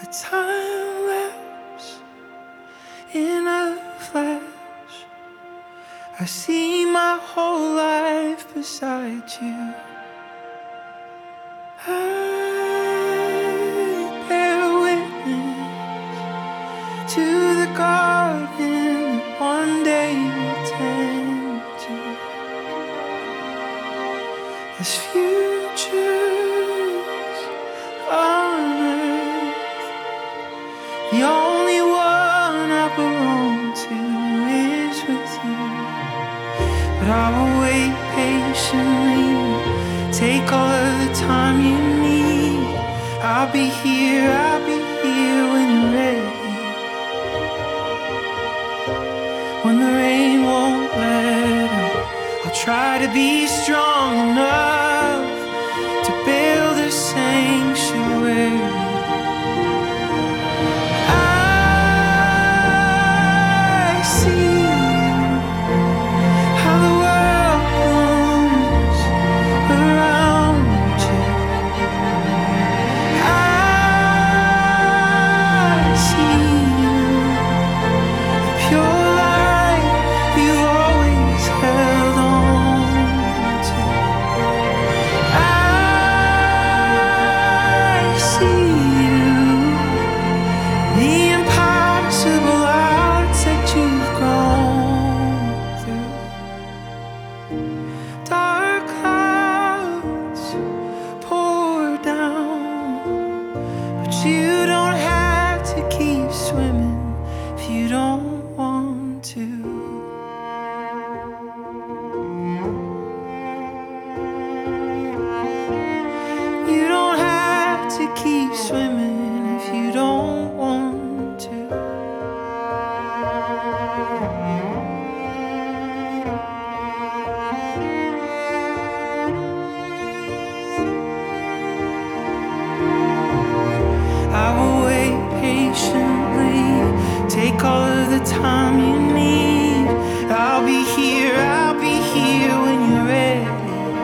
time lapse in a flash. I see my whole life beside you. I bear witness to the garden that one day will tend to. As futures on earth, the only one I belong to is with you. But I will wait patiently, take all of the time you need. I'll be here when you're ready. When the rain won't let up, I'll try to be strong enough to build a sanctuary. Dark clouds pour down, but you don't have to keep swimming if you don't want to. You don't have to keep swimming if you don't want to. I will wait patiently, take all of the time you need. I'll be here when you're ready.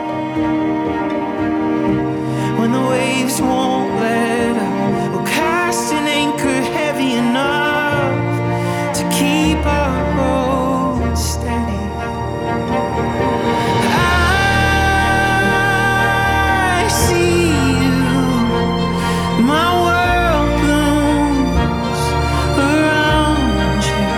When the waves won't let up, we'll cast an anchor heavy enough to keep our road steady. I see you, my world blooms around you.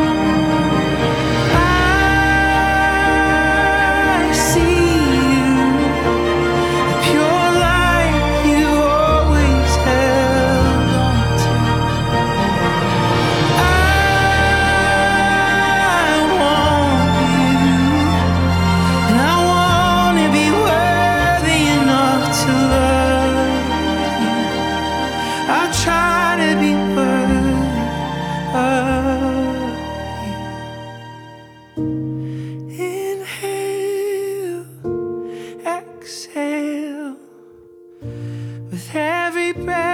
I see you, the pure light you always held on to. I want you, and I want to be worthy enough to love you. I'll try to be worthy of you. Inhale, exhale, with every breath